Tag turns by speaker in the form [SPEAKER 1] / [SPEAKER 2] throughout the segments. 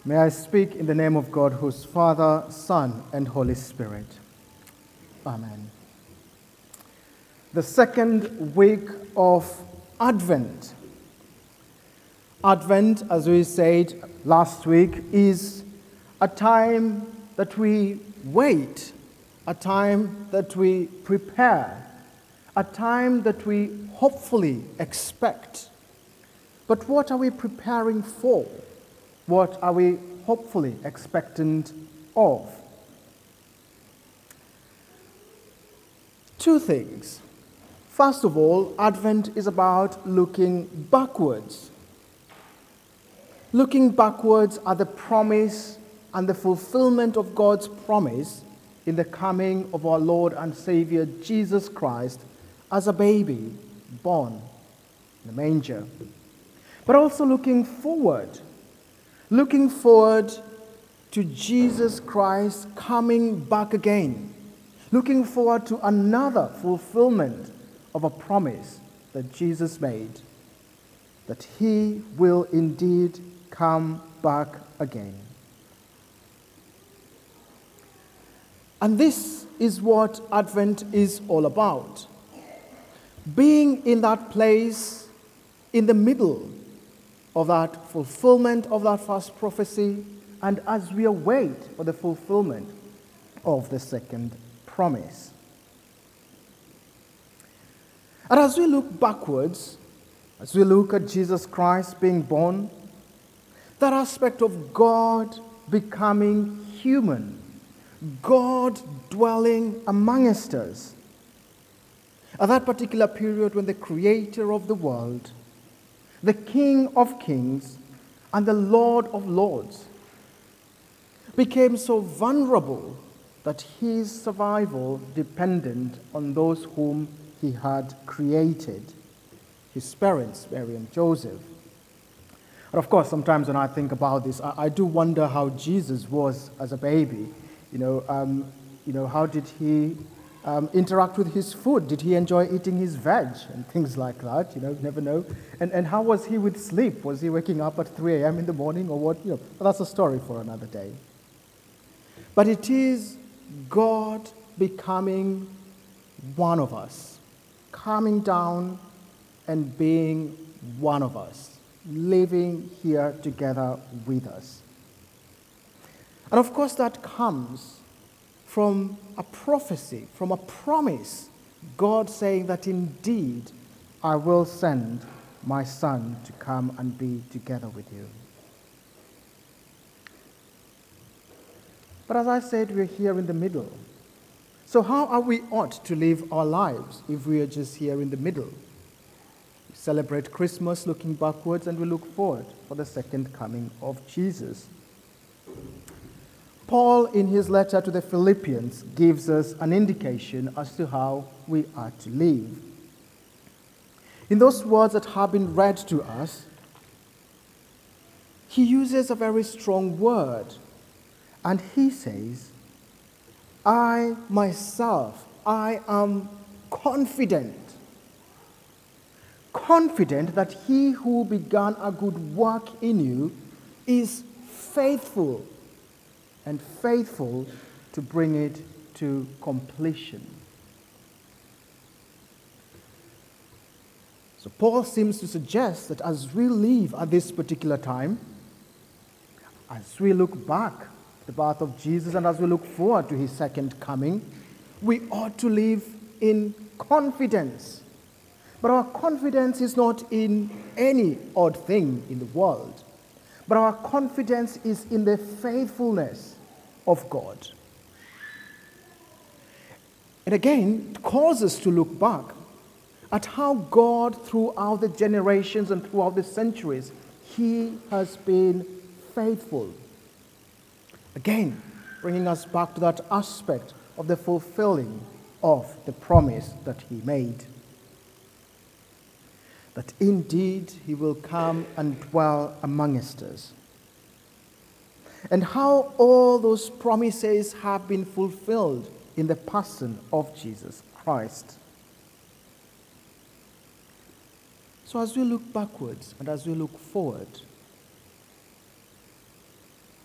[SPEAKER 1] May I speak in the name of God, whose Father, Son, and Holy Spirit. Amen. The second week of Advent. Advent, as we said last week, is a time that we wait, a time that we prepare, a time that we hopefully expect. But what are we preparing for? What are we hopefully expectant of? Two things. First of all, Advent is about looking backwards. Looking backwards at the promise and the fulfillment of God's promise in the coming of our Lord and Savior Jesus Christ as a baby born in the manger. But also looking forward to Jesus Christ coming back again, looking forward to another fulfillment of a promise that Jesus made, that he will indeed come back again. And this is what Advent is all about. Being in that place, in the middle of that fulfillment of that first prophecy, and as we await for the fulfillment of the second promise. And as we look backwards, as we look at Jesus Christ being born, that aspect of God becoming human, God dwelling amongst us, at that particular period when the Creator of the world, the King of Kings and the Lord of Lords, became so vulnerable that his survival depended on those whom he had created, his parents, Mary and Joseph. And of course, sometimes when I think about this, I do wonder how Jesus was as a baby. How did he interact with his food? Did he enjoy eating his veg and things like that? You never know. And how was he with sleep? Was he waking up at 3 a.m. in the morning or what? But that's a story for another day. But it is God becoming one of us, coming down and being one of us, living here together with us. And of course that comes from a prophecy, from a promise, God saying that indeed I will send my Son to come and be together with you. But as I said, we're here in the middle. So how are we ought to live our lives if we are just here in the middle? We celebrate Christmas looking backwards and we look forward for the second coming of Jesus. Paul, in his letter to the Philippians, gives us an indication as to how we are to live. In those words that have been read to us, he uses a very strong word, and he says, I myself, I am confident that he who began a good work in you is faithful and faithful to bring it to completion. So Paul seems to suggest that as we live at this particular time, as we look back at the birth of Jesus and as we look forward to his second coming, we ought to live in confidence. But our confidence is not in any odd thing in the world. But our confidence is in the faithfulness of God. And again, it calls us to look back at how God, throughout the generations and throughout the centuries, he has been faithful. Again, bringing us back to that aspect of the fulfilling of the promise that he made. That indeed he will come and dwell amongst us. And how all those promises have been fulfilled in the person of Jesus Christ. So as we look backwards and as we look forward,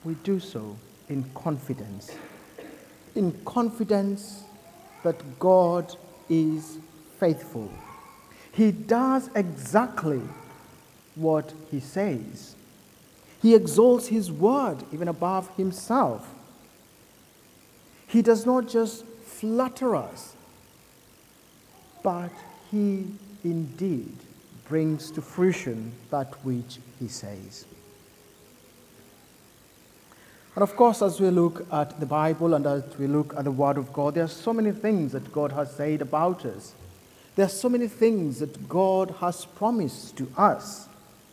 [SPEAKER 1] we do so in confidence. In confidence that God is faithful. He does exactly what he says. He exalts his word even above himself. He does not just flatter us, but he indeed brings to fruition that which he says. And of course, as we look at the Bible and as we look at the Word of God, there are so many things that God has said about us. There are so many things that God has promised to us.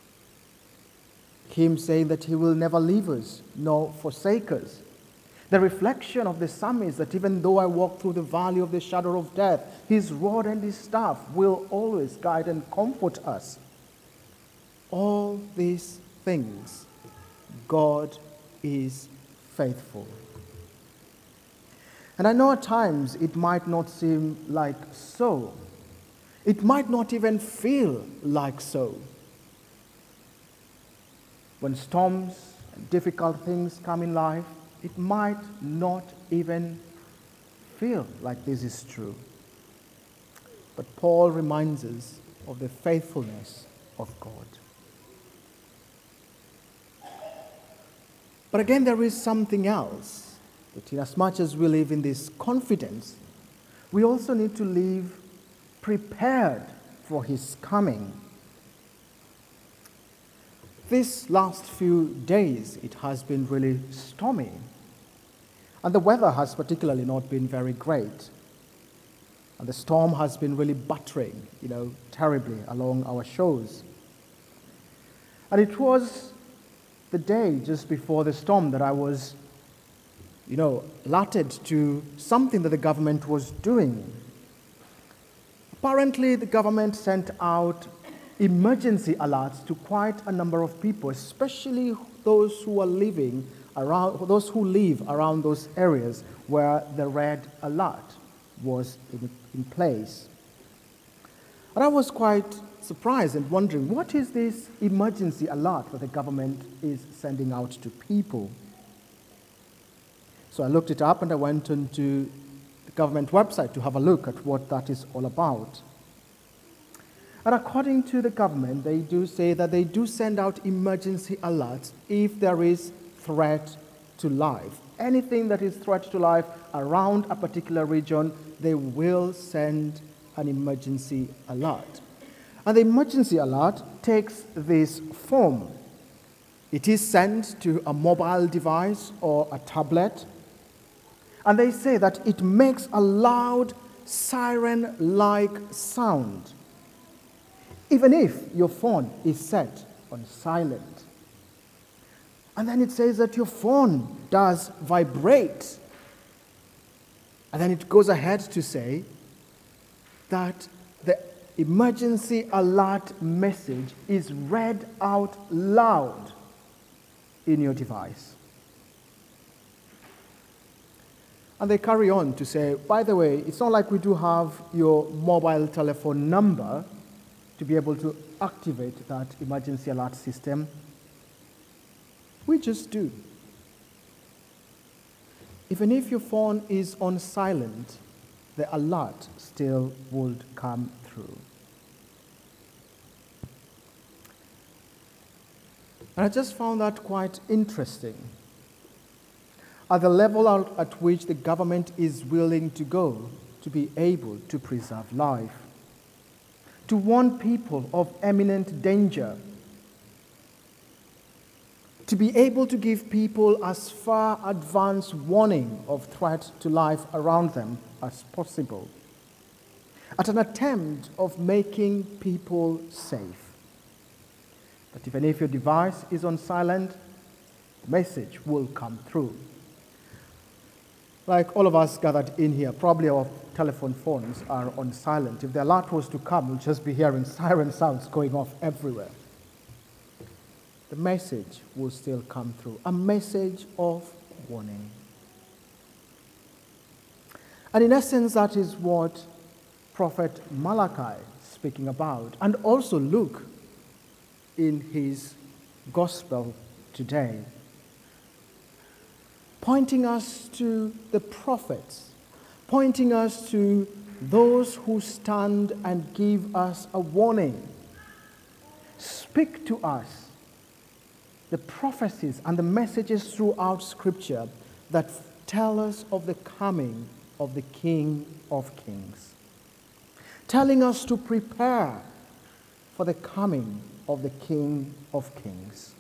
[SPEAKER 1] Him saying that he will never leave us nor forsake us. The reflection of the psalmist that even though I walk through the valley of the shadow of death, his rod and his staff will always guide and comfort us. All these things, God is faithful. And I know at times it might not seem like so. It might not even feel like so. When storms and difficult things come in life, it might not even feel like this is true. But Paul reminds us of the faithfulness of God. But again, there is something else, that in as much as we live in this confidence, we also need to live prepared for his coming. These last few days, it has been really stormy. And the weather has particularly not been very great. And the storm has been really battering, terribly along our shores. And it was the day just before the storm that I was, alerted to something that the government was doing. Apparently, the government sent out emergency alerts to quite a number of people, especially those who live around those areas where the red alert was in place. And I was quite surprised and wondering, what is this emergency alert that the government is sending out to people? So I looked it up and I went onto the government website to have a look at what that is all about. And according to the government, they do say that they do send out emergency alerts if there is threat to life. Anything that is threat to life around a particular region, they will send an emergency alert. And the emergency alert takes this form. It is sent to a mobile device or a tablet, and they say that it makes a loud siren-like sound, even if your phone is set on silent. And then it says that your phone does vibrate. And then it goes ahead to say that the emergency alert message is read out loud in your device. And they carry on to say, by the way, it's not like we do have your mobile telephone number to be able to activate that emergency alert system. We just do. Even if your phone is on silent, the alert still would come through. And I just found that quite interesting. At the level at which the government is willing to go to be able to preserve life, to warn people of imminent danger, to be able to give people as far advance warning of threat to life around them as possible, at an attempt of making people safe. But even if your device is on silent, the message will come through. Like all of us gathered in here, probably our telephone phones are on silent. If the alert was to come, we'll just be hearing siren sounds going off everywhere. The message will still come through, a message of warning. And in essence, that is what Prophet Malachi is speaking about, and also Luke in his gospel today. pointing us to the prophets, pointing us to those who stand and give us a warning. Speak to us the prophecies and the messages throughout Scripture that tell us of the coming of the King of Kings, telling us to prepare for the coming of the King of Kings.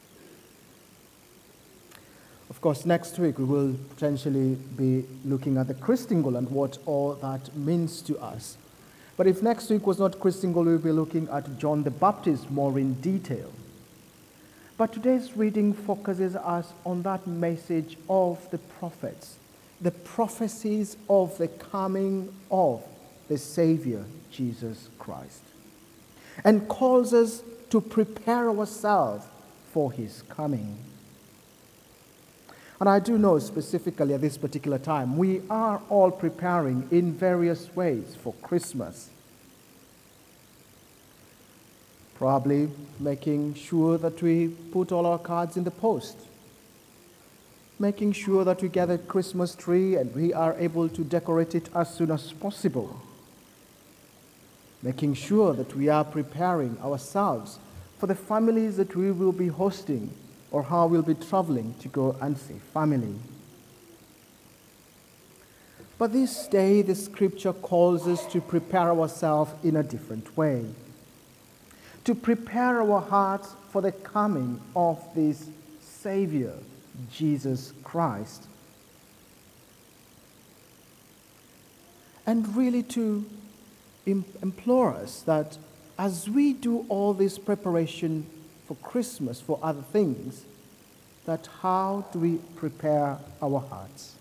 [SPEAKER 1] Of course, next week we will potentially be looking at the Christingle and what all that means to us. But if next week was not Christingle, we'll be looking at John the Baptist more in detail. But today's reading focuses us on that message of the prophets, the prophecies of the coming of the Savior, Jesus Christ, and calls us to prepare ourselves for his coming. And I do know specifically at this particular time, we are all preparing in various ways for Christmas. Probably making sure that we put all our cards in the post, making sure that we get a Christmas tree and we are able to decorate it as soon as possible, making sure that we are preparing ourselves for the families that we will be hosting or how we'll be traveling to go and see family. But this day, the Scripture calls us to prepare ourselves in a different way, to prepare our hearts for the coming of this Savior, Jesus Christ, and really to implore us that as we do all this preparation for Christmas, for other things, that how do we prepare our hearts?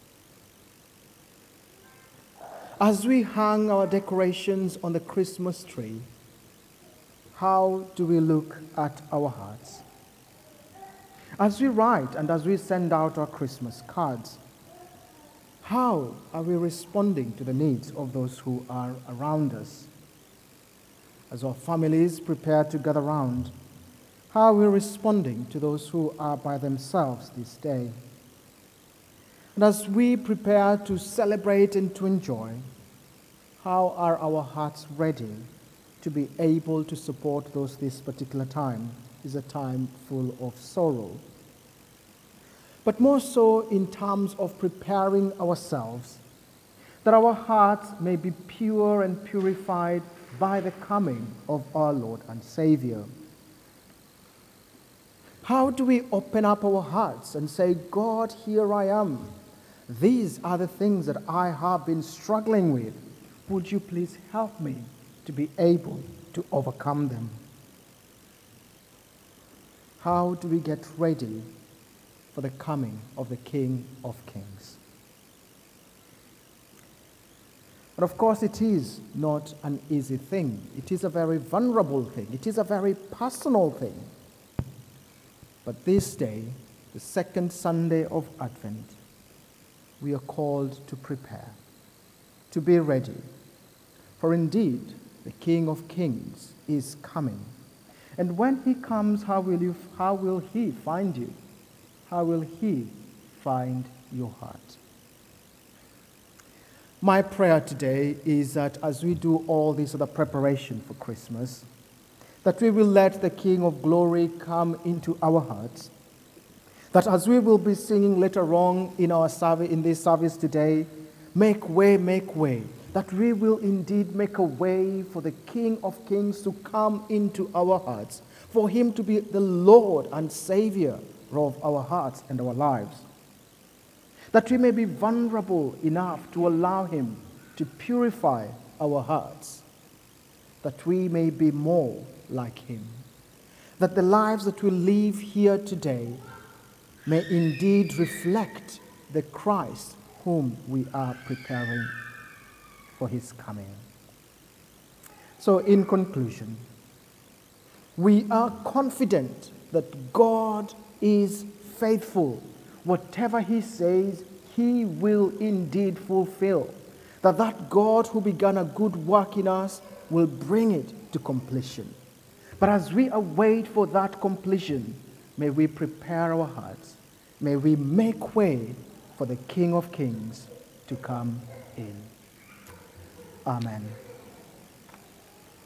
[SPEAKER 1] As we hang our decorations on the Christmas tree, how do we look at our hearts? As we write and as we send out our Christmas cards, how are we responding to the needs of those who are around us? As our families prepare to gather round, how are we responding to those who are by themselves this day? And as we prepare to celebrate and to enjoy, how are our hearts ready to be able to support those this particular time is a time full of sorrow? But more so in terms of preparing ourselves, that our hearts may be pure and purified by the coming of our Lord and Savior. How do we open up our hearts and say, God, here I am. These are the things that I have been struggling with. Would you please help me to be able to overcome them? How do we get ready for the coming of the King of Kings? But of course, it is not an easy thing. It is a very vulnerable thing. It is a very personal thing. But this day, the second Sunday of Advent, we are called to prepare, to be ready. For indeed, the King of Kings is coming. And when he comes, how will he find you? How will he find your heart? My prayer today is that as we do all this other preparation for Christmas, that we will let the King of Glory come into our hearts. That as we will be singing later on in our service, in this service today, make way, that we will indeed make a way for the King of Kings to come into our hearts, for him to be the Lord and Savior of our hearts and our lives. That we may be vulnerable enough to allow him to purify our hearts, that we may be more like him. That the lives that we live here today may indeed reflect the Christ whom we are preparing for his coming. So in conclusion, we are confident that God is faithful. Whatever he says, he will indeed fulfill. That God who began a good work in us will bring it to completion. But as we await for that completion, may we prepare our hearts. May we make way for the King of Kings to come in. Amen.